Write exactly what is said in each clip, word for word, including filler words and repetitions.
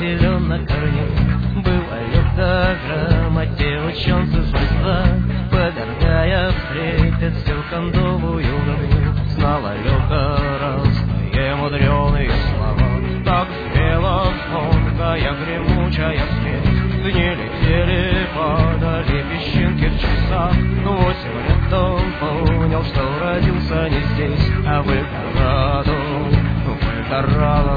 силен на корню. Бывает даже мотивученцы свойства, подвергая встретить силкандовую огню. Знала Лёка разные мудреные слова, так спела звонкая гремучая смерть. Дни летели, падали песчинки в часах. Восемь лет он понял, что родился не здесь, а в Эльдорадо, в Эльдорадо.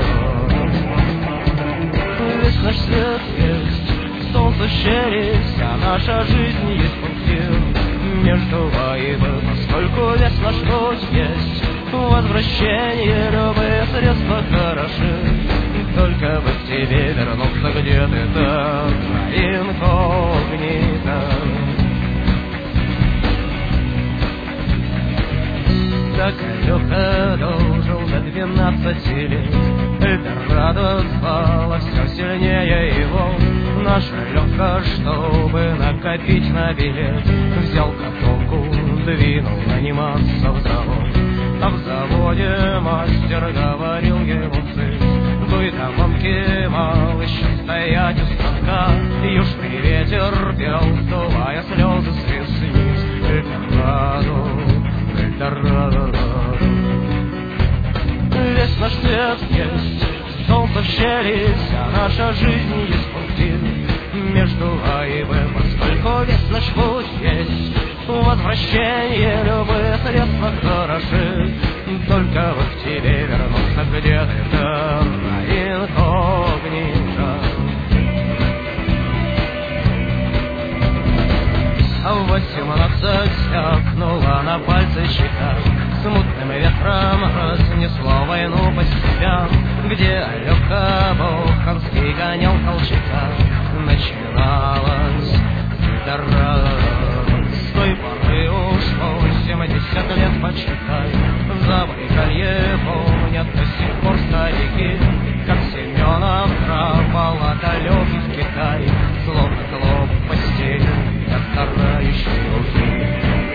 Весь наш свет есть, солнце щели, вся наша жизнь есть пунктир между вайбы, поскольку весь наш путь есть. Возвращение, любые средства хороши, только бы к тебе вернуться, где ты там, инкогнито. Так Лёка дожил до двенадцати лет, Эльдорадо звала все сильнее его. Наша Лёка, чтобы накопить на билет, взял котомку, двинул наниматься в завод. А в заводе мастер говорил ему сын: дуй до мамки, мал, еще стоять у станка. Южный ветер пел, сдувая слезы с ресниц. Эльдорадо, Эльдорадо. Весь наш свет есть, солнце в щели, вся наша жизнь есть пунктир между А и Б, поскольку весь наш путь есть. Возвращение, любые средства хороши, только вот к тебе вернуться, где ты там, инкогнито. А в восемнадцать стякнула на пальцы щека, смутным ветром разнесло войну по степям, где Лёка Буханский гонял Колчака. Начиналась Эльдорадо. С той поры ушло семьдесят лет, почитай. Забайкалье помнят до сих пор старики, как Семенов пропал далекий в Китай, словно клоп постели от карающей руки.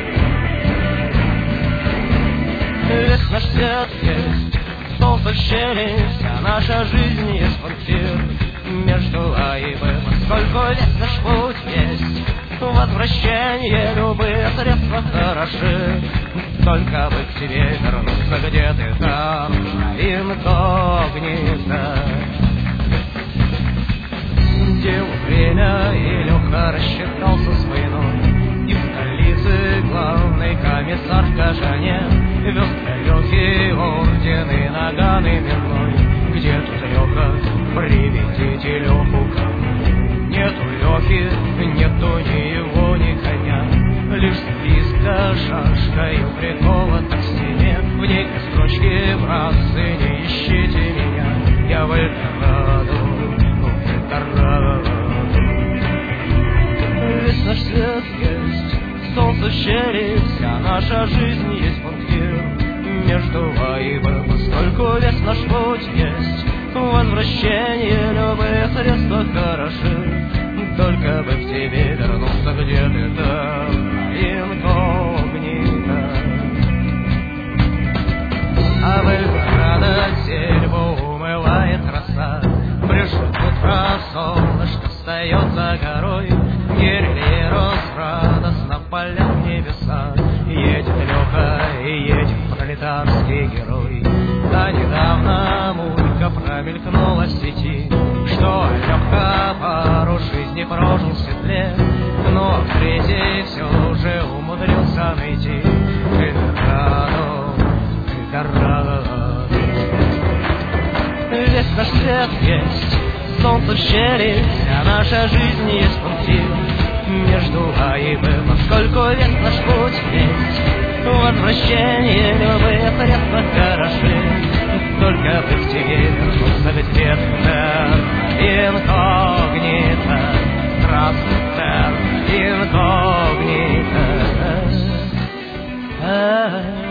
Весь наш свет есть, солнце в щели, вся наша жизнь есть пунктир между А и Б, поскольку весь наш путь есть. Возвращение, любые средства хороши, только бы к тебе вернуться, где ты там, инкогнито. Дело время, и Лёха рассчитался с войной, и в столице главный комиссар в Кажане вез для Лёхи ордены, наганы мирной. Где тут Лёха? Приведите Лёху ко мне. Нету Лёхи, нету ни его, ни коня, лишь списка шашкой прикована к стене. В ней строчки: братцы, не ищите меня, я в Эльдорадо, в Эльдорадо. Весь наш свет есть, солнце в щели, вся наша жизнь есть пунктир между А и Б, поскольку весь наш путь есть. Возвращение, любые средства хороши, только бы к тебе вернуться, где ты там, инкогнито. А в Эльдорадо сельву умывает роса, брежет утро, солнышко встает за горой, гирли роз радостно полят небеса. Едет Лёха и едет пролетарский герой. А недавно мулька промелькнула в сети, что Лёха пару жизни прожил в седле, но в третьей все же умудрился найти Эльдорадо, Эльдорадо. Весь наш свет есть, солнце в щели, вся наша жизнь есть пунктир между А и Б, поскольку весь наш путь есть. Возвращение, любые средства хороши, только бы к тебе вернуться, где ты инкогнито. Здравствуй, инкогнито.